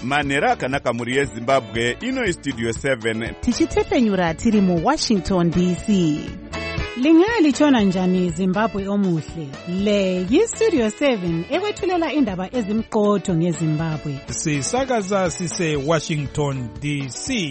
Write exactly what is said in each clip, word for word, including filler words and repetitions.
manhero akanaka mhuri yezimbabwe. Ino istudio seven tichitefenyura tiri muwashington D C. Lingalitshona njani Zimbabwe omuhle? Le yistudio seven ekwethulela indaba ezimqotho ngeZimbabwe. Sisakaza sise Washington D C.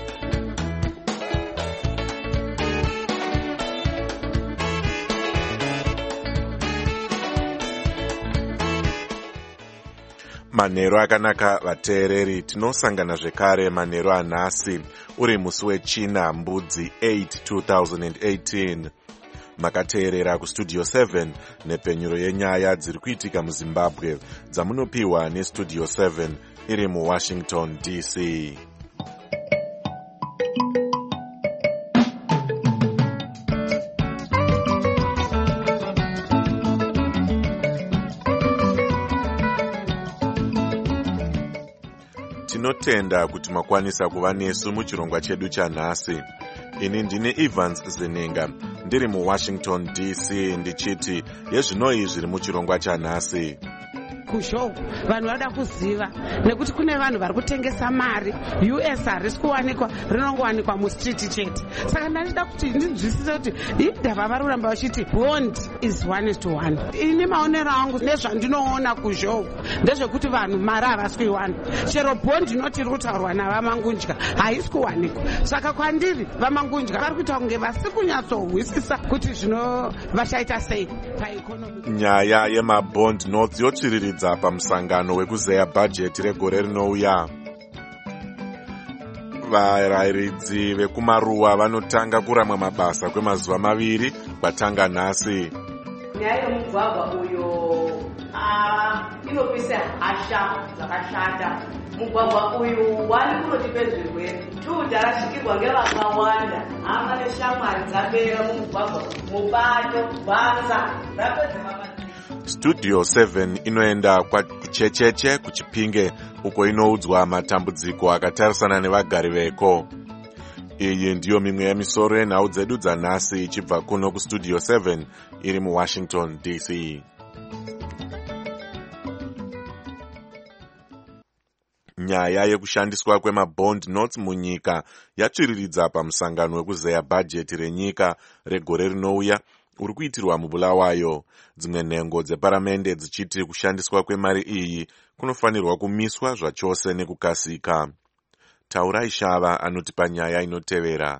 Manhero akanaka vateereri, tinosangana zvekare manhero anhasi uri musi wechina mbudzi eight two thousand eighteen. Makateerera kustudio seven nepenyuro yenyaya dziri kuitika muZimbabwe dzamunopiwa nestudio seven iri muWashington D C. Tinotenda kuti makwanisa kuva nesu muchirongwa chedu chanhasi. Ini ndine Evans Zenenga ndiri muWashington D C ndichiti yezvinoi zviri muchirongwa chanhasi. Kushoku vanhu vada kuziva nekuti kune vanhu vari kutengesa mari U S harisi kuwanikwa, rinongowanikwa mustriti chete. Saka ndachida kuti ndinzwisise kuti idhava vari kuramba vachiti bond is one is to one. Ini maonero angu nezvandinoona kushoku ndezvekuti vanhu mari havasi kuiwana. Chero bond inoti iri kutaurwa navamangunja haisi kuwanikwa. Saka kwandiri vamangunja vari kuita kunge vasi kunyatsohwisisa kuti zvino vachaita sei paekonomi. Nyaya yemabond notes yotsviriridza pamusangano wekuzeya bhajeti regore rinouya. Varayiridzi vekumaruwa vanotanga kuramwa mabasa kwemazuva maviri kwatanga nhasi. Nyaya yomugwagwa uyo inopisa hasha dzakashata. Mugwagwa uyu wari kunoti pezvirwere, two darashikirwa ngevakawanda, hama neshamwari dzapera mumugwagwa, mubato, basa rapedza mama. Studio seven inoenda kuchecheche kuchipinge uko inoudzwa matambudziko akatarisana nevagari veko. Iyi ndiyo mimwe yemisoro yenhau dzedu dzanhasi ichibva kuno kustudio seven iri muWashington D C. Nyaya yekushandiswa kwemabond notes munyika yatsviriridza pamusangano wekuzeya bhajeti renyika regore rinouya uri kuitirwa muBulawayo. Dzimwe nhengo dzeparamende dzichiti kushandiswa kwemari iyi kunofanirwa kumiswa zvachose nekukasika. Taurai Shava anotipa nyaya inotevera.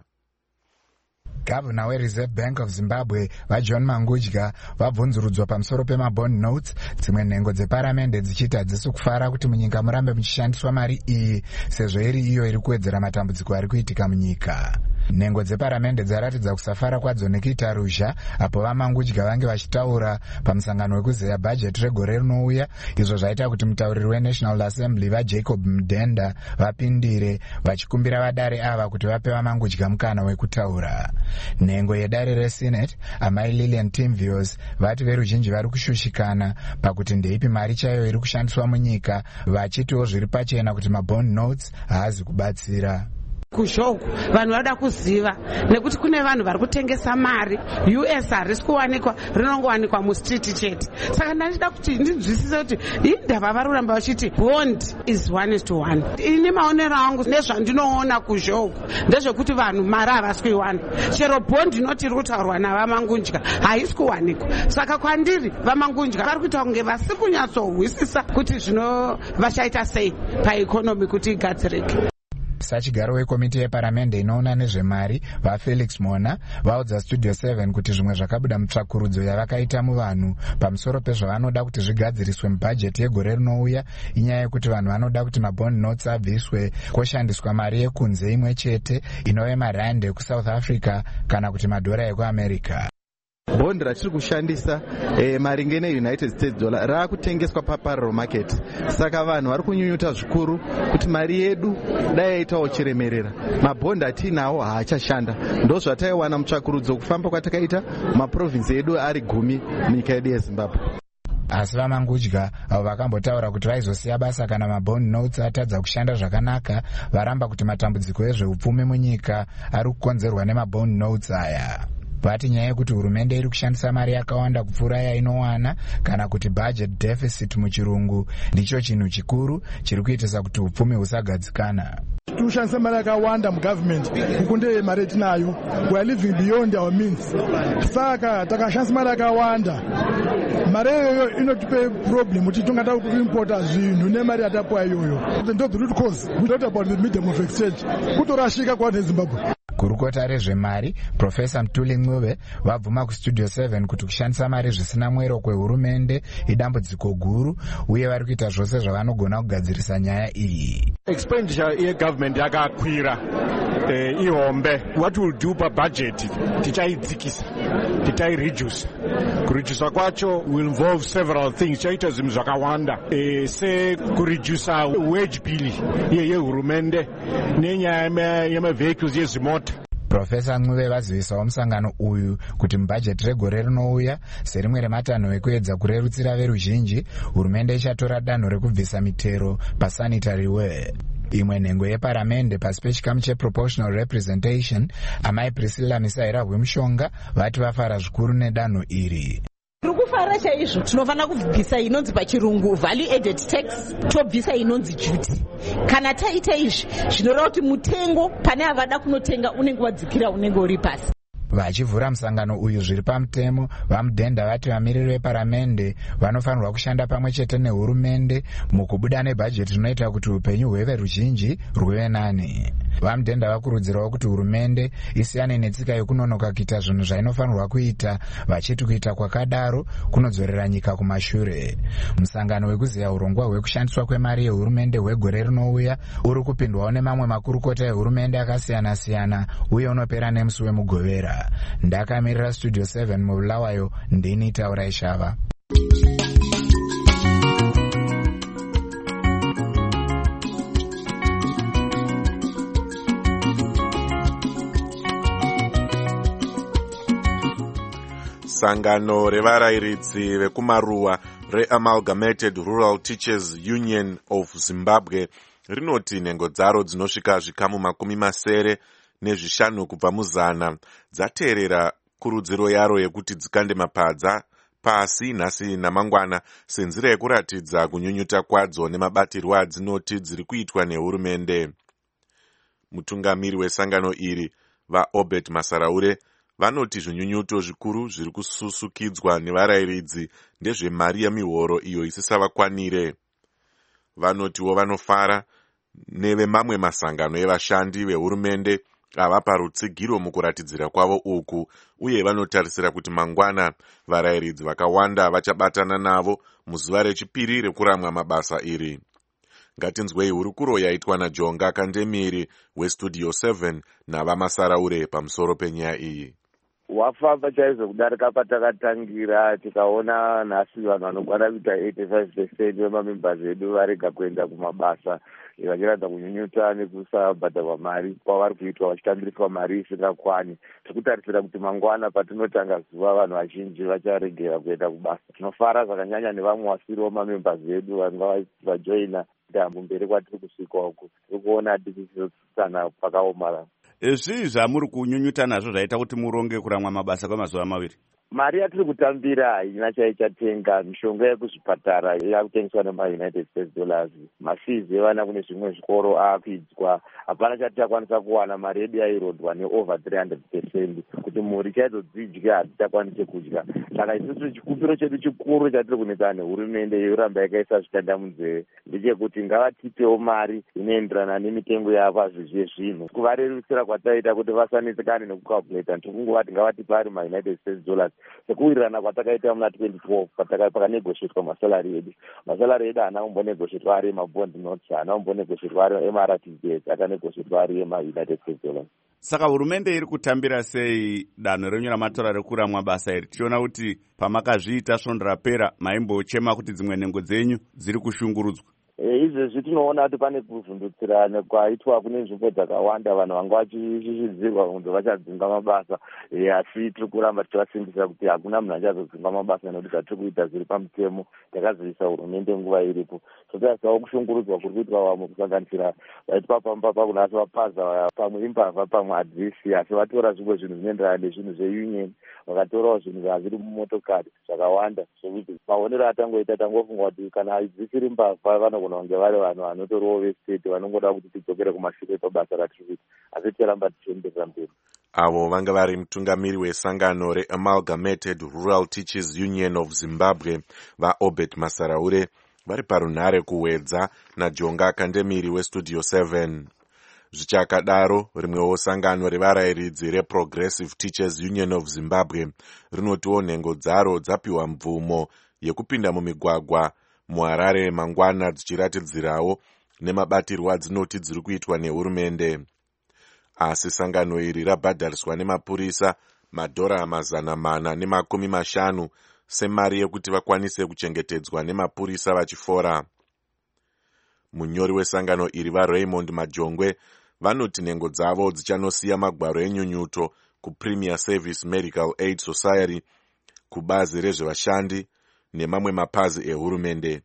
Governor weReserve Bank of Zimbabwe vaJohn Mangudya vabvunzurudzwa pamusoro pemabond notes. Dzimwe nhengo dzeparamende dzichiti hadzisi kufara kuti munyika murambe muchishandiswa mari iyi sezvo iri iyo iri kuwedzera matambudziko ari kuitika munyika. Nhengo dzeparamende dzaratidza kusafara kwadzo nekuita ruzha apo vaMangudya vange vachitaura pamusangano wekuzeya bhajeti regore rinouya, izvo zvaita kuti mutauriri weNational Assembly vaJacob Mdenda vapindire vachikumbira vadare ava kuti vape vaMangudya mukana wekutaura. Nhengo yedare reSenate amai Lillian Timvios vati veruzhinji vari kushushikana pakuti ndeipi mari chayo iri kushandiswa munyika, vachitiwo zviri pachena kuti mabond notes haazi kubatsira. Kushoku vanhu vada kuziva nekuti kune vanhu vari kutengesa mari U S harisi kuwanikwa, rinongowanikwa mustriti chete. Saka ndachida kuti ndinzwisise kuti idhava vari kuramba vachiti bond is one is to one. Ini maonero angu nezvandinoona kushoku ndezvekuti vanhu mari havasi kuiwana. Chero bond inoti iri kutaurwa navamangunja haisi kuwanikwa. Saka kwandiri vamangunja vari kuita kunge vasi kunyatsohwisisa kuti zvino vachaita sei paekonomi kuti igadzirike. Sachigaro wekomiti yeparamende inoona nezvemari vaFelix Mona vaudza Studio seven kuti zvimwe zvakabuda mutsvakurudzo yavakaita muvanhu pamusoro pezvavanoda kuti zvigadziriswe mubhajeti yegore rinouya inyaya yekuti vanhu vanoda kuti mabond notes abviswe koshandiswa mari yekunze imwe chete inove marandi ekuSouth Africa kana kuti madhora ekuAmerica. Bond ratiri kushandisa eh, maringe neUnited States dollar raakutengeswa paparallel market. Saka vanhu vari kunyunyuta zvikuru kuti mari yedu dai yaitawo chiremerera. Mabond atinawo haachashanda. Ndo zvataiwana mutsvakurudzo kufamba kwatakaita maprovince edu ari gumi munyika yedu yeZimbabwe. Asi vaMangudya avo vakambotaura kuti vaizosiya basa kana mabond notes atadza kushanda zvakanaka, varamba kuti matambudziko ezveupfumi munyika ari kukonzerwa nemabond notes aya. vati nyaya yekuti hurumende iri kushandisa mari yakawanda kupfuura yainowana kana kuti budget deficit muchirungu ndicho chinhu chikuru chiri kuitisa kuti upfumi husagadzikana. Kushandisa mari yakawanda mugovernment kukunde mari tinayo, we are living beyond our means. Saka takashandisa mari yakawanda, mari iyoyo inotipe problem kuti tongada kuimporta zvinhu nemari yatapuwa iyoyo. Ndo the root cause we talked about the medium of exchange kutorashika kwa Zimbabwe. Kurukota rezvemari Profesa Mtuli Ncube vabvuma kustudio seven kuti kushandisa mari zvisina mwero kwehurumende idambudziko guru uye vari kuita zvose zvavanogona kugadzirisa nyaya iyi. Expenditure yegovernment yakakwira eh, ihombe. What will do pabudget tichaidzikisa tichaireduce. Kureduce kwacho will involve several things. Chaita zvinhu zvakawanda eh, se kureduce wage bill yehurumende nenyaya yemavehicles yezimota. Profesa Ncube vazivisawo musangano uyu kuti mubhajeti regore rinouya serimwe rematanho ekuedza kurerutsira veruzhinji, hurumende ichatora danho rekubvisa mitero pasanitary ware. Imwe nhengo yeparamende pasi pechikamu cheproportional representation, amai Priscilla Misairabwe Mushonga vati vafara zvikuru nedanho iri. Rukufara chaizvo tinofana kubvisa inonzi pachirungu value added tax, tobvisa inonzi duty. Kana taita izvi zvinoreva kuti mutengo pane avada kunotenga unenge wadzikira unenge uri pasi. Vachivhura musangano uyu zviri pamutemo, vamudhenda vati vamiriri veparamende vanofanirwa kushanda pamwe chete nehurumende mukubuda nebhajeti rinoita kuti upenyu hweveruzhinji rwuve nani. Vamudhenda vakurudzirawo kuti hurumende isiyane netsika yekunonoka kuita zvinhu zvainofanirwa kuita, vachiti kuita kwakadaro kunodzorera nyika kumashure. Musangano wekuziya urongwa hwekushandiswa kwemari yehurumende hwegore rinouya uri kupindwawo nemamwe makurukota ehurumende akasiyana siyana uye unopera nemusi wemugovera. Ndakamirira studio seven mubulawayo, ndini Taura Ishava. Sangano revarairidzi vekumaruwa reAmalgamated Rural Teachers Union of Zimbabwe rinoti nhengo dzaro dzinosvika zvikamu makumi masere nezvishanu kubva muzana dzateerera kurudziro yaro yekuti dzikande mapadza pasi nhasi namangwana senzira yekuratidza kunyunyuta kwadzo nemabatirwo adzinoti dziri kuitwa nehurumende. Mutungamiri wesangano iri vaObert Masaraure vanoti zvinyunyuto zvikuru zviri kususukidzwa nevarairidzi ndezvemari yemihoro iyo isisavakwanire. Vanotiwo vanofara nevemamwe masangano evashandi vehurumende ava parutsigiro mukuratidzira kwavo uku, uye vanotarisira kuti mangwana varairidzi vakawanda vachabatana navo muzuva rechipiri rekuramwa mabasa iri. Ngatinzwei hurukuro yaitwa naJonga Kandemiri westudio seven navamasaraure pamusoro penyaya iyi. Wafamba chaizvo kudarika patakatangira, tikaona nhasi vanhu vanokwana kuita eighty-five percent vemamembers vedu varega kuenda kumabasa, vachiratidza kunyunyuta nekusabhadharwa mari kwavari kuitwa vachitambiriswa mari isingakwani. Tikutarisira kuti mangwana patinotanga zuva vanhu vazhinji vacharegera kuenda kubasa. Tinofara zvakanyanya nevamwe wasiriwo mamembers vedu vanga vajoina ndambo mberi kwatiri kusvika uku. Tiri kuona tichizotsana pakaomarara. Zvii zvamuri kunyunyuta nazvo zvaita kuti muronge kuramwa mabasa kwemazuva maviri? Mari yatiri kutambira haina chaichatenga. Mishonga yekuzvipatara yakutengeswa nemaunited states dollars. Mafizi evana kune zvimwe zvikoro akwidzwa. Hapana chati takwanisa kuwana. Mari yedu yairodwa neover three hundred percent kuti mhuri chaizodzidya hatichakwanise kudya. Saka isusu chikupiro chedu chikuru chatiri kunetsa nehurumende yoramba yakaisa zvitanda munzeve ndechekuti ngavatipewo mari inoenderana nemitengo yapazvizve zvinhu. Kuvarerutsira kwataita kuti vasanetsekane nekukalkulata, tikungovati ngavatipe ari maunited states dollars sekuwirirana kwatakaita muna twenty twelve pakanegotiatwa masalari edu. Masalari edu haana kumbonegotiatwa ari emabond notes, haana kumbonegotiatwa ari ema R T D S, akanegotiatwa ari emaunited states dollars. Saka hurumende iri kutambira sei danho renyu ramatora rekuramwa basa iri? Tiona kuti pamakazviita svondo rapera maimbochema kuti dzimwe nhengo dzenyu dziri kushungurudzwa. izvezvi tinoona kuti pane kuvhundutsirana kwaitwa kune nzvimbo dzakawanda vanhu vanga vachishishidzirwa kunzi vachadzinga mabasa asi tiri kuramba tichivasimbisa kuti hakuna munhu achazodzinga mabasa nekuti zvatiri kuita zviri pamutemo takazivisa hurumende nguva iripo. Totasivawo kushungurudzwa kuri kuitwa vamwe kusanganisira vaitwa pambapa kuna asi vapaza pamwe imbavha pamwe adhisi asi vatora zvimwe zvinhu zvinoenderana nezvinhu zveunion vakatorawo zvinhu zvazviri mumotokari zvakawanda zvokuti maonero atangoita tangofunga kuti kana dzisiri mbavha vanogona kunge vari vanhu vanotoriwo vestate vanongoda kuti tidzokere kumashure pabasa ratiri kuita asi tiramba tichienderera mberi. Avo vanga vari mutungamiri wesangano reAmalgamated Rural Teachers Union of Zimbabwe vaObert Masaraure vari parunhare kuwedza naJonga Kandemiri weStudio seven. Zvichakadaro, rimwewo sangano revarayiridzi reProgressive Teachers Union of Zimbabwe rinotiwo nhengo dzaro dzapiwa mvumo yekupinda mumigwagwa muHarare mangwana dzichiratidzirawo nemabatirwo adzinoti dziri kuitwa nehurumende. Asi sangano iri rabhadhariswa nemapurisa madhora mazana mana nemakumi mashanu semari yekuti vakwanise kuchengetedzwa nemapurisa vachifora. Munyori wesangano iri vaRaymond Majongwe vanoti nhengo dzavo dzichanosiya magwaro enyunyuto kuPremier Service Medical Aid Society, kubazi rezvevashandi nemamwe mapazi ehurumende.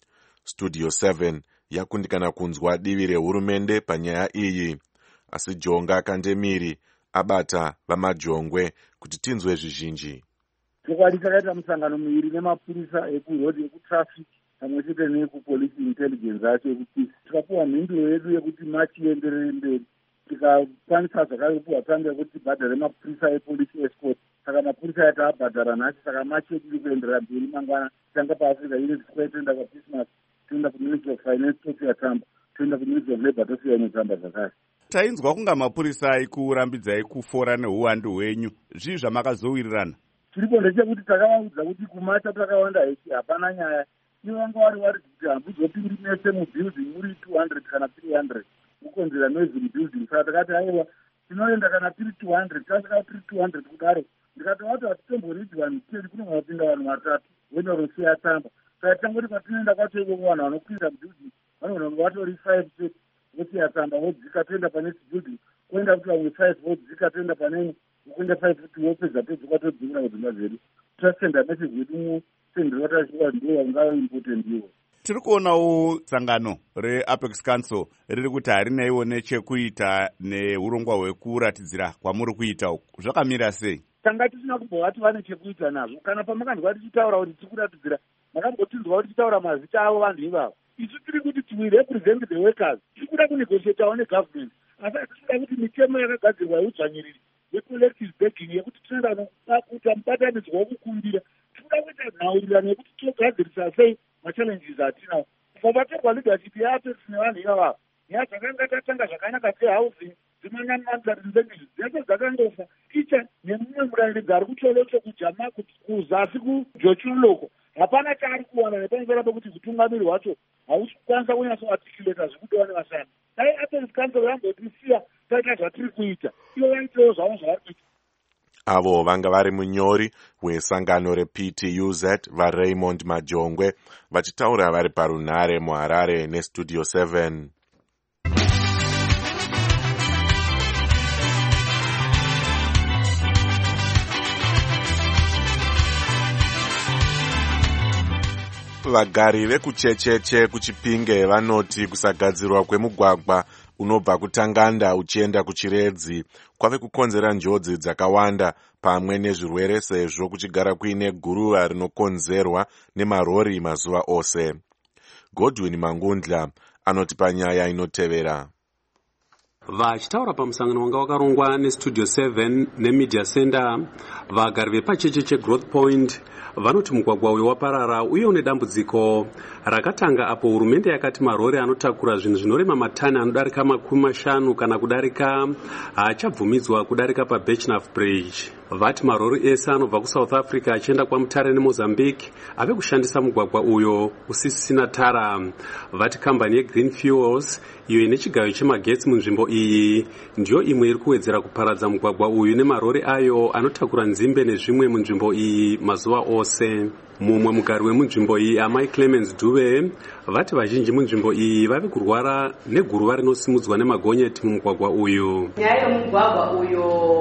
Studio seven yakundikana kunzwa divi rehurumende panyaya iyi, asi Jonga Kandemiri abata vamajongwe kuti tinzwe zvizhinji. Chokwadi takaita musangano miviri nemapurisa ekurodi ekutraffic pamwe chete nekupolice intelligence acho ekuti tikapuwa mhinduro yedu yekuti machienderere mberi tikakwanisa zvakare kupuwa tsamba yekuti tibhadhare mapurisa epolice escort. Saka mapurisa yataabhadhara nhasi saka machi yedu kuenderera mberi mangwana tanga paafrica unity square toenda kwaChristmas toenda kuministry of finance tosiya tsamba toenda kuministry of labour tosiya imwe tsamba zvakare. Tainzwa kunga mapurisa aikurambidzai kufora neuwandu hwenyu, zvii zvamakazowirirana? Tiripo ndechekuti takavaudza kuti kumata takawanda hechi hapana nyaya. Ivo vanga vari vari kuti hambuzopindi mese mubuilding muri two hundred kana three hundred kukonzera noise mubuilding. Saka takati aiwa tinoenda kana tiri two hundred tasvika tiri two hundred kudaro ndikatovati hatitomboridi vanhu teni kunogona kupinda vanhu vatatu wenyorosiya tsamba. Saka tangoti patinoenda kwacho ivoko vanhu vanokwira mubuilding vanogona kunge vatori five chete vosiya tsamba vodzika toenda pane building kuenda kuti vamwe five vodzika toenda pane kuenda five kuti vopedza todzoka todzingura kudzimba zvedu tasenda message yedu sendero tashuwa ndiwo vanga important iwo. Tiri kuonawo sangano reApex Council riri kuti harinaiwo nechekuita neurongwa hwekuratidzira kwamuri kuita uku, zvakamira sei? Tanga tisina kumbovati vane chekuita nazvo. Kana pamakanzwa tichitaura kuti tiri kuratidzira makambotinzwa kuti tichitaura mazita avo vanhu ivavo. Isu tiri kuti we represent the workers. Tiri kuda kunegotiatawo negovernment. Asi tiri kuti mitemo yakagadzirwa yeudzvanyiriri yecollective bargaining yekuti tinoda kuti mubatanidzwa wokukumbira tinoda kuita nhaurirano yekuti togadzirisa sei machallenges atinawo. Kuvabatirwa leadership yeApex nevanhu ivavo nyaya dzakanga tatanga zvakanaka sehousing dzimanyamanzarin services dzese dzakangofa icha nemumwe murairidzi ari kucholocho kujama kuzasi kujochuloko hapana chaari kuwana nepamusoro pekuti utungamiri hwacho hausi kukwanisa kunyatsoarticulata zvikudiwa nevashandi. Dai Apex Council yambotisiya taita zvatiri kuita ivo vaitewo zvavo zvavari kuita. Avo vanga vari munyori wesangano reP T U Z vaRaymond Majongwe vachitaura vari parunhare muHarare neStudio seven. Vagari vekuchecheche kuChipinge vanoti kusagadzirwa kwemugwagwa unobva kuTanganda uchienda kuChiredzi kwave kukonzera njodzi dzakawanda pamwe nezvirwere sezvo kuchigara kuine guruva rinokonzerwa nemarori mazuva ose. Godwin Mangundla anoti panyaya inotevera. Vachitaura pamusangano wanga wakarongwa neStudio seven neMedia Center, vagari vepachecheche Growth Point vanoti mugwagwa uyu waparara uye une dambudziko rakatanga apo hurumende yakati marori anotakura zvinhu zvinorema matani anodarika makumi mashanu kana kudarika haachabvumidzwa kudarika paBechnaf Bridge. vati marori ese anobva kusouth africa achienda kwamutare nemozambique ave kushandisa mugwagwa uyo usisina tara. Vati kambani yegreen fuels iyo ine chigayo chemagetsi munzvimbo iyi ndiyo imwe iri kuwedzera kuparadza mugwagwa uyu nemarori ayo anotakura nzimbe nezvimwe munzvimbo iyi mazuva ose. Mumwe mugari wemunzvimbo iyi amai Clemens Dube vati vazhinji munzvimbo iyi vari kurwara neguruva rinosimudzwa nemagonyeti mumugwagwa uyu. Nyaya yemugwagwa uyu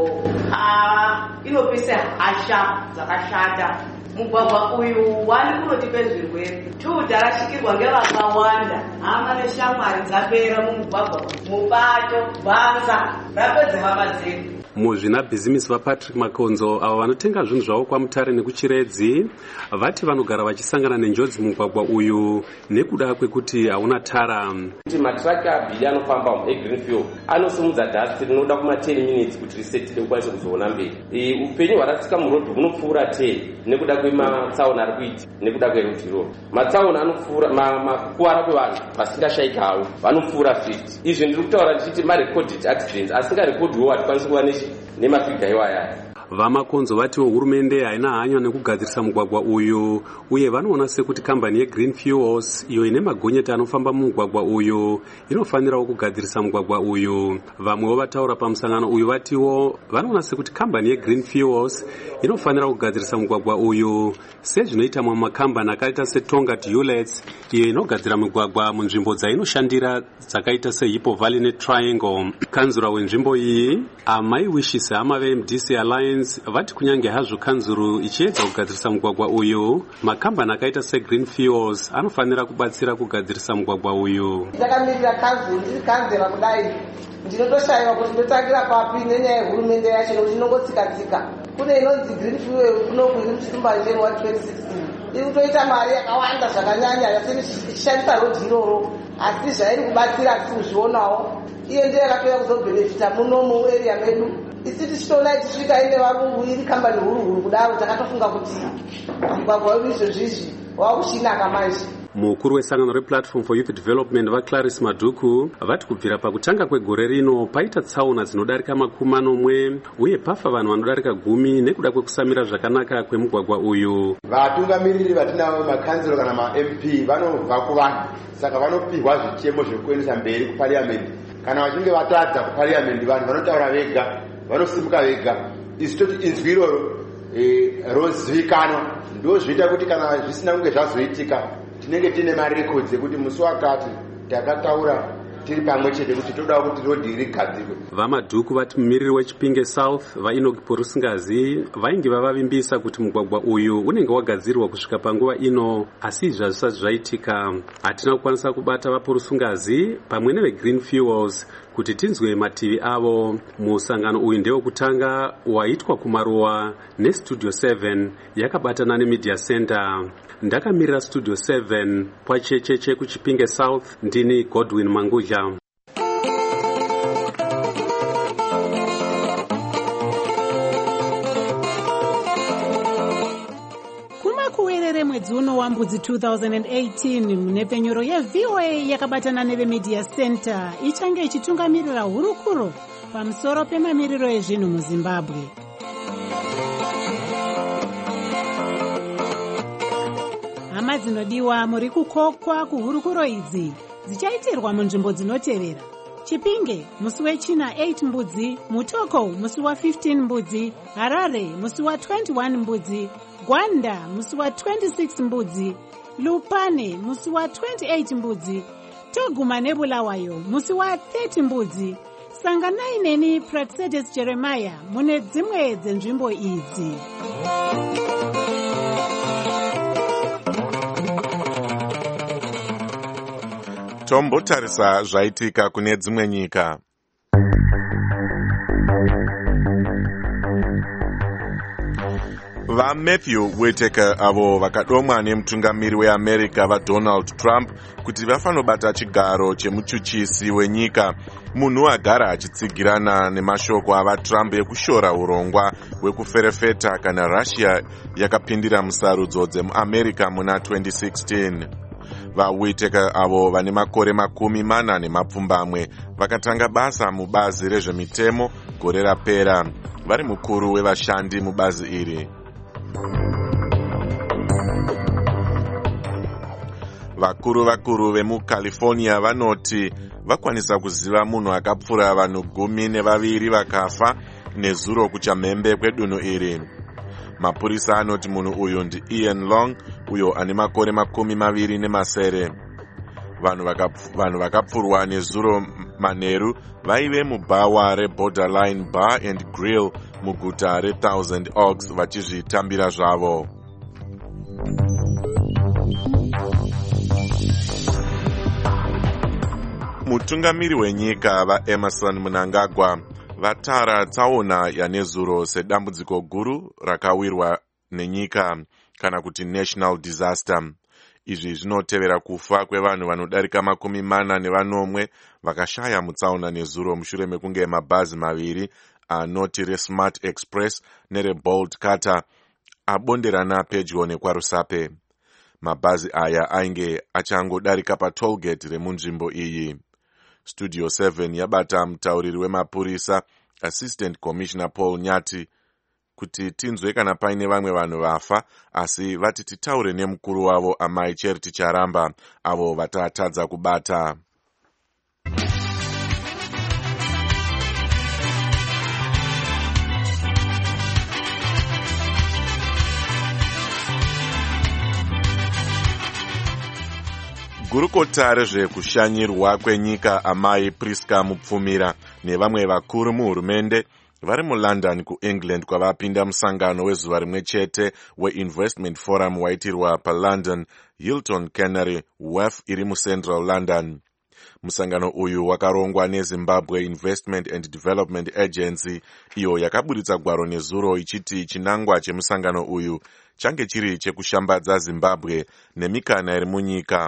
inopisa hasha dzakashata. Mugwagwa uyu wani kunotipe zvirwere. Tuta rashikirwa ngevakawanda. Hama neshamwari dzapera mumugwagwa, mubato, bhanza, rapedza hama dzedu. Muzvina bhizimisi vaPatrick Makonzo avo vanotenga zvinhu zvavo kwamutare nekuchiredzi vati vanogara vachisangana nenjodzi mugwagwa uyu nekuda kwekuti hauna tara. Kuti matraki abhili anofamba egreen fuel anosimudza dasti rinoda kuma ten minutes kuti risetire ukwanise kuzoona mberi. Upenyu hwaratsika murodhi hunopfuura ten nekuda kwematsaona ari kuita nekuda kwerudhiro. Matsaona anopfuura makuwara kwevanhu vasingashayika havo vanopfuura fifty. Izvi ndiri kutaura ndichiti marecorded accidents asingarekodhiwo hatikwanisi kuva nemafiga iwaya. VaMakonzo vatiwo hurumende haina hanya nekugadzirisa mugwagwa uyu uye vanoona sekuti kambani yegreen fuels iyo ine magonyeti anofamba mumugwagwa uyu inofanirawo kugadzirisa mugwagwa uyu. Vamwewo vataura pamusangano uyu vatiwo vanoona sekuti kambani yegreen fuels inofanira kugadzirisa mugwagwa uyu sezvinoita mamwe makambani akaita seTonga Ulets iyo inogadzira mugwagwa munzvimbo dzainoshandira dzakaita seHippo Valley neTriangle. Kanzura wenzvimbo iyi amai Wishes hama veM D C Alliance vati kunyange hazvo kanzuru ichiedza kugadzirisa mugwagwa uyu, makambani akaita seGreen Fuels anofanira kubatsira kugadzirisa mugwagwa uyu. Ndakamirira kanzuru ndiri kanzera kudai ndinotoshayiwa kuti ndotangira papi nenyaya yehurumende yacho nokuti inongotsika-tsika. Kune inonzi Green Fuel kunoku iri muchitumbanje wa twenty sixteen iri kutoita mari yakawanda zvakanyanya yasichishandisa rodhi iroro, asi zvairi kubatsira hatisi kuzvionawo. Iye ndiyo yakapera kuzobhenefita muno muarea medu. Isi tichitoona tichisvika ine varungu iri kambani huru huru kudaro takatofunga kuti mugwagwa wedu izvozvizvi wakushinaka manje. Mukuru wesangano rePlatform for Youth Development vaClarice Maduku vati kubvira pakutanga kwegore rino paita tsaona dzinodarika makumi manomwe uye pafa vanhu vanodarika gumi nekuda kwekusamira zvakanaka kwemugwagwa uyu. Vatungamiriri vatinavo makanzelo kana maM P vanobva kuvanhu, saka vanopihwa zvichemo zvekuendesa mberi kupariamendi. Kana vachinge vatadza kupariamendi vanhu vanotaura vega, vanosimuka vega. Izvi toti inzwi iroro rozivikanwa ndozvinoita kuti kana zvisina kunge zvazoitika tinenge tine marecords ekuti musi wakati takataura tiri pamwe chete kuti toda kuti rodhi rigadzirwe. VaMaduku vati mumiriri weChipinge South vaEnoch Porusingazi vainge vavavimbisa kuti mugwagwa uyu unenge wagadzirwa kusvika panguva ino, asi izvi hazvisati zvaitika. Hatina kukwanisa kubata vaPorusingazi pamwe neveGreen Fuels kuti tinzwe mativi avo. Musangano uyu ndewekutanga waitwa kumaruwa neStudio seven yakabatana neMedia Center. Ndakamirira Studio seven pachecheche kuChipinge South, ndini Godwin Manguja. Kumakuwerere mwedzi uno wambudzi two thousand eighteen munepenyuro yeV O A yakabatana neveMedia Center ichange ichitungamirira hurukuro pamusoro pemamiriro ezvinhu muZimbabwe. Hama dzinodiwa, muri kukokwa kuhurukuro idzi dzichaitirwa munzvimbo dzinotevera: Chipinge musi wechina eight mbudzi, Mutoko musi wa fifteen mbudzi, Harare musi wa twenty-one mbudzi, Gwanda musi wa twenty-six mbudzi, Lupane musi wa twenty-eight mbudzi, Toguma neBulawayo musi wa thirty mbudzi. Sanganai neni Praxedes Jeremiah mune dzimwe dzenzvimbo idzi. Tombotarisa zvaitika kune dzimwe nyika. VaMatthew Whitaker avo vakadomwa nemutungamiri weAmerica vaDonald Trump kuti vafanobata chigaro chemuchuchisi wenyika, munhu agara achitsigirana nemashoko avaTrump ekushora urongwa hwekuferefeta kana Russia yakapindira musarudzo dzemuAmerica muna twenty sixteen. VaWhitaker avo vane makore makumi mana nemapfumbamwe vakatanga basa mubazi rezvemitemo gore rapera vari mukuru wevashandi mubazi iri. Vakuru vakuru vemuCalifornia vanoti vakwanisa kuziva munhu akapfura vanhu gumi nevaviri vakafa nezuro kuchamhembe kwedunhu iri. Mapurisa anoti munhu uyu ndi Ian Long, uyo ane makore makumi maviri nemasere. Vanhu vakapfurwa nezuro manheru vaive mubhawa reBorderline Bar and Grill muguta reThousand Oaks vachizvitambira zvavo. Mutungamiri wenyika vaEmerson Mnangagwa vatara tsaona yanezuro sedambudziko guru rakawirwa nenyika kana kuti national disaster. Izvi zvinotevera kufa kwevanhu vanodarika makumi mana nevanomwe vakashaya mutsaona nezuro mushure mekunge mabhazi maviri anoti reSmart Express nereBolt Cutter abonderana pedyo nekwaRusape. Mabhazi aya ainge achangodarika patollgate remunzvimbo iyi. Studio seven yabata mutauriri wemapurisa Assistant Commissioner Paul Nyati kuti tinzwe kana paine vamwe vanhu vafa, asi vati titaure nemukuru wavo Amai Charity Charamba avo vatatadza kubata. Gurukota rezvekushanyirwa kwenyika Amai Priska Mupfumira nevamwe vakuru muhurumende vari muLondon kuEngland kwavapinda musangano wezuva rimwe chete weInvestment Forum waitirwa paLondon Hilton Canary Wharf iri muCentral London. Musangano uyu wakarongwa neZimbabwe Investment and Development Agency, iyo yakaburitsa gwaro nezuro ichiti chinangwa chemusangano uyu change chiri chekushambadza Zimbabwe nemikana iri munyika.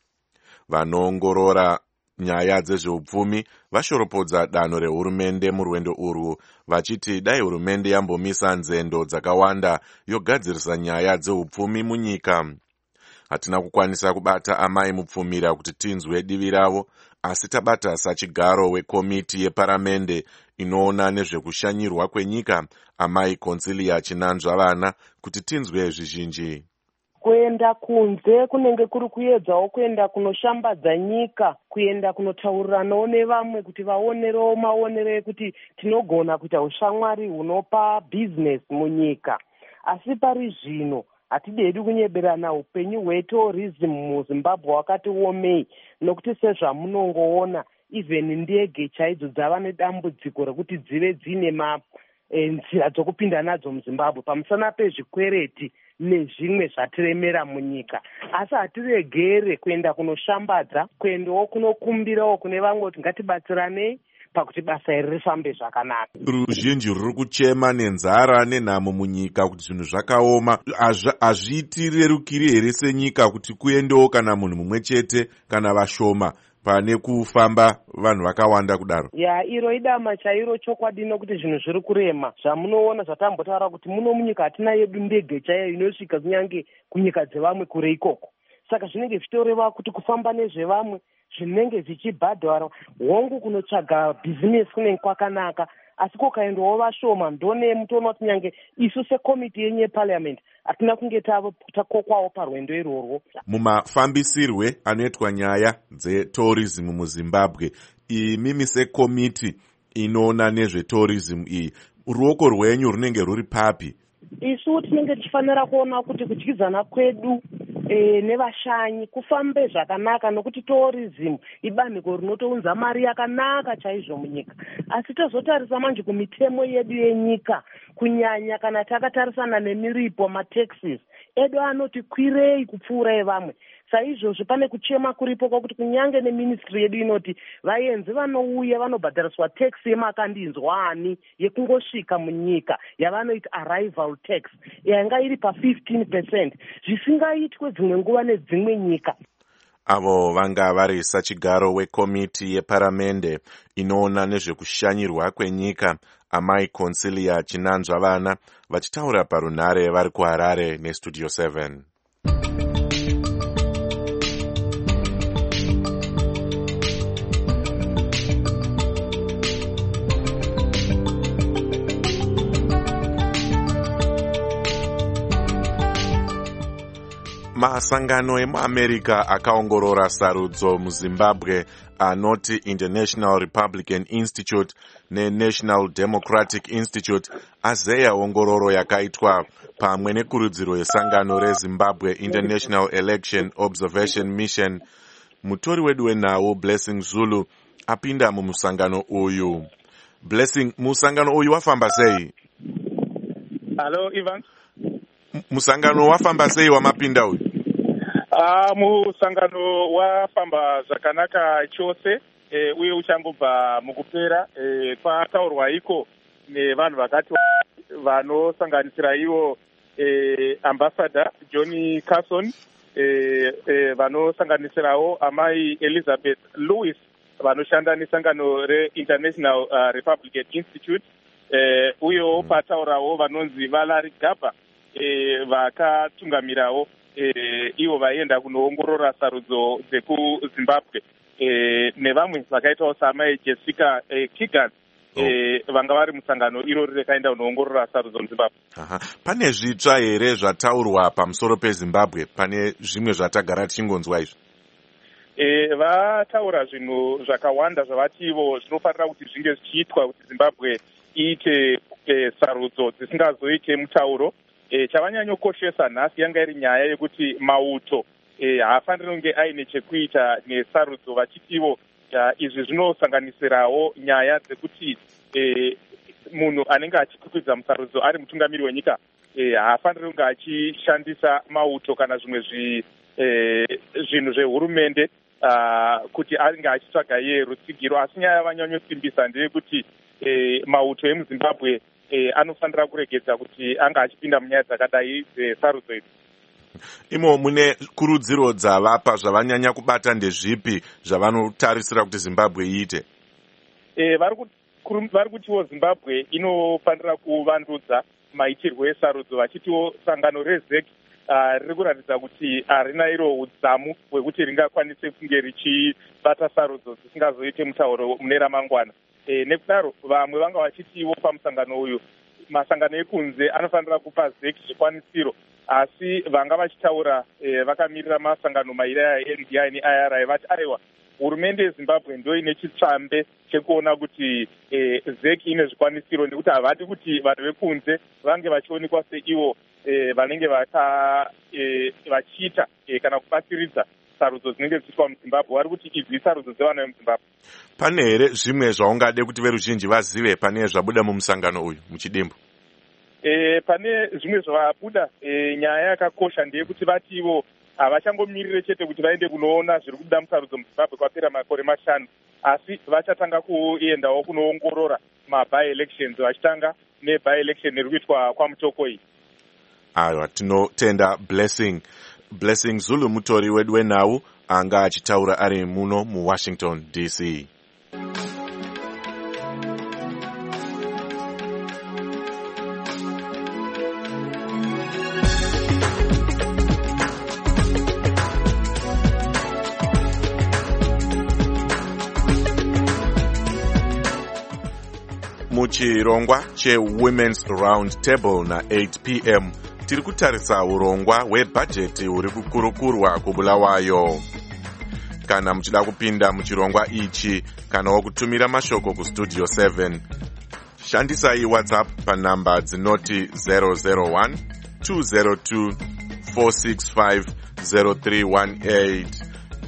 Vanoongorora nyaya dzezveupfumi vashoropodza danho rehurumende murwendo urwu vachiti dai hurumende yambomisa nzendo dzakawanda yogadzirisa nyaya dzeupfumi munyika. Hatina kukwanisa kubata Amai Mupfumira kuti tinzwe divi ravo, asi tabata sachigaro wekomiti yeparamende inoona nezvekushanyirwa kwenyika Amai Consilia Chinanzva Vana kuti tinzwe zvizhinji. Kuenda kunze kunenge kuri kuedzawo kuenda kunoshambadza nyika, kuenda kunotauriranawo nevamwe kuti vaonerewo maonero ekuti tinogona kuita ushamwari hunopa bhizinesi munyika. Asi pari zvino hatidedi kunyeberana upenyu hwetourism muZimbabwe wakati omei, nokuti sezvamunongoona even ndege chaidzo dzava nedambudziko rekuti dzive dzine ma nzira dzokupinda nadzo muZimbabwe pamusana pezvikwereti nezvimwe zvatiremera munyika. Asi hatiregere kuenda kunoshambadza, kuendawo kunokumbirawo kune vamwe kuti ngatibatsiranei pakuti basa iri rifambe zvakanaka. Ruzhinji ruri kuchema nenzara nenhamo munyika kuti zvinhu zvakaoma. Hazviiti rerukiri here senyika kuti kuendewo kana munhu mumwe chete kana vashoma pane kufamba vanhu vakawanda kudaro? Ya, iro idama chairo chokwadi nokuti zvinhu zviri kurema. Zvamunoona zvatambotaura kuti muno munyika hatina yedu ndege chaiyo inosvika kunyange kunyika dzevamwe kure ikoko. Saka zvinenge zvichireva kuti kufamba nezvevamwe zvinenge zvichibhadhara hongu kunotsvaga bhizinesi kunenge kwakanaka, asi kukaendawo vashoma ndone mutoona kuti nyange isu sekomiti yenyu yeparliament hatina kunge takokwawo parwendo irworwo. Mumafambisirwe anoitwa nyaya dzetourism muZimbabwe, imimi sekomiti inoona nezvetourism iyi, ruoko rwenyu runenge ruri papi? Isu tinenge tichifanira kuona kuti kudyidzana kwedu e, nevashanyi kufambe zvakanaka, nokuti tourism ibanhiko rinotounza mari yakanaka chaizvo munyika. Asi tozotarisa manje kumitemo yedu yenyika, kunyanya kana takatarisana nemiripo, mataxes edu anoti kwirei kupfuura evamwe. Saizvozvo pane kuchema kuripo kwakuti kunyange neministry yedu inoti vaenzi vanouya vanobhadhariswa tax yemakandinzwani yekungosvika munyika yavanoita arrival tax yanga iri pa fifteen percent, zvisingaitwe dzimwe nguva nedzimwe nyika. Avo vanga vari sachigaro wekomiti yeparamende inoona nezvekushanyirwa kwenyika Amai Consilia Chinanzva Vana vachitaura parunhare vari kuHarare neStudio seven. Masangano emuAmerica akaongorora sarudzo muZimbabwe anoti International Republican Institute neNational Democratic Institute azeya ongororo yakaitwa pamwe nekurudziro yesangano reZimbabwe International Election Observation Mission. Mutori wedu wenhau Blessing Zulu apinda mumusangano uyu. Blessing, musangano uyu wafamba sei? Hello, Ivan. Musangano wafamba sei wamapinda uyu? Ah, musangano wafamba zvakanaka chose, e, uye uchangobva mukupera. E, kwataurwa iko nevanhu vakati vanosanganisira ivo e, ambassador Johnny Carson, e, e, vanosanganisirawo amai Elizabeth Lewis vanoshanda nesangano reInternational uh, Republican Institute, e, uyewo pataurawo vanonzi Valerie Gaba e, vakatungamirawo e, ivo vaenda kunoongorora sarudzo dzekuZimbabwe e, nevamwe vakaitawo samai Jessica e, Kigan e, vanga vari musangano irori rekaenda kunoongorora sarudzo muZimbabwe. Aha. Pane zvitsva here zvataurwa pamusoro peZimbabwe? Pane zvimwe zvatagara tichingonzwa izvo? E, vataura zvinhu zvakawanda zvavati ivo zvinofanira kuti zvinge zvichiitwa kuti Zimbabwe iite e, sarudzo dzisingazoite mutauro. E, chavanyanyokoshesa nhasi yanga iri nyaya yekuti mauto e, haafaniri kunge aine chekuita nesarudzo, vachiti ivo izvi zvinosanganisirawo nyaya dzekuti e, munhu anenge achikwikwidza musarudzo ari mutungamiri wenyika e, haafaniri kunge achishandisa mauto kana zvimwe zvi, e, zvinhu zvehurumende uh, kuti ange achitsvaga iye rutsigiro. Asi nyaya yavanyanyosimbisa ndeyekuti e, mauto emuZimbabwe e, anofanira kuregedza kuti anga achipinda munyaya dzakadai dzesarudzo idzi. Imo mune kurudziro dzavapa zvavanyanya kubata ndezvipi zvavanotarisira kuti Zimbabwe iite? E, vari kutiwo Zimbabwe inofanira kuvandudza maitirwo esarudzo, vachitiwo sangano rezek uh, riri kuratidza kuti harina iro udzamu hwekuti ringakwanise kunge richibata sarudzo dzisingazoite mutauro mune ramangwana. E, nekudaro vamwe vanga vachitiwo pamusangano uyu masangano ekunze anofanira kupa zek zvikwanisiro, asi vanga vachitaura e, vakamirira masangano mairi eN D I neI R I vati aiwa, hurumende yeZimbabwe ndo ine chitsvambe chekuona kuti e, zek ine zvikwanisiro, nekuti havadi kuti vanhu vekunze vange vachionekwa seivo e, vanenge vaka e, vachiita e, kana kubatsiridza sarudzo dzinenge dzichiitwa muZimbabwe. Vari kuti idzi sarudzo dzevana vemuZimbabwe. Pane here zvimwe zvaungade kuti veruzhinji vazive pane zvabuda mumusangano uyu muchidimbu? E, pane zvimwe zvabuda e, nyaya yakakosha ndeyekuti vati ivo havachangomirire chete kuti vaende kunoona zviri kubuda musarudzo muZimbabwe kwapera makore mashanu, asi vachatanga kuendawo kunoongorora maby elections, vachitanga neby election iri kuitwa kwaMutoko iyi. Aiwa, tinotenda Blessing. Blessing Zulu mutori wedu wenhau anga achitaura ari muno muWashington D C. Muchirongwa cheWomen's Round Table na eight p m tiri kutarisa urongwa hwebhajeti huri kukurukurwa kuBulawayo. Kana muchida kupinda muchirongwa ichi kana wakutumira mashoko kustudio seven, shandisai WhatsApp panhamba dzinoti zero zero one two zero two four six five zero three one eight.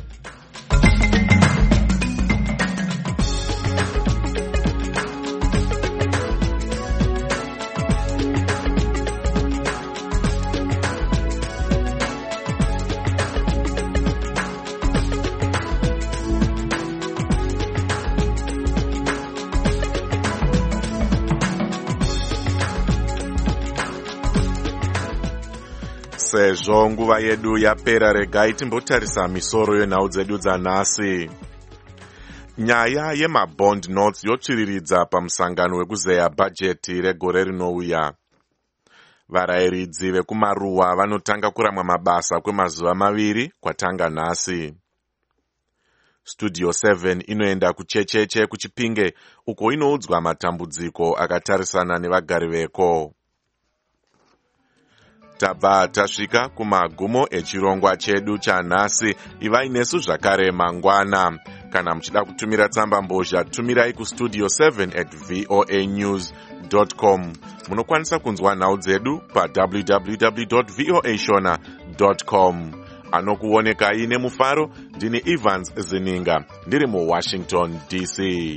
Sezvo nguva yedu yapera, regai timbotarisa misoro yenhau dzedu dzanhasi. Nyaya yemabond notes yotsviriridza pamusangano wekuzeya bhajeti regore rinouya. Varayiridzi vekumaruwa vanotanga kuramwa mabasa kwemazuva maviri kwatanga nhasi. Studio seven inoenda kuchecheche kuChipinge uko inoudzwa matambudziko akatarisana nevagari veko. tabva tasvika kumagumo echirongwa chedu chanhasi. ivai nesu zvakare mangwana. Kana muchida kutumira tsamba mbozha, tumirai kustudio seven at voa news dot com. Munokwanisa kunzwa nhau dzedu pa w w w dot voa shona dot com. Anokuonekai nemufaro ndini Evans Zininga ndiri muWashington D C.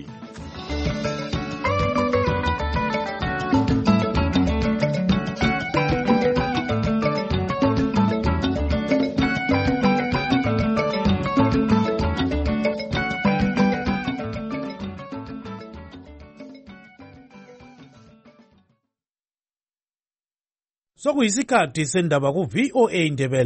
Sokuyisikhathi sendaba ku V O A Ndebele.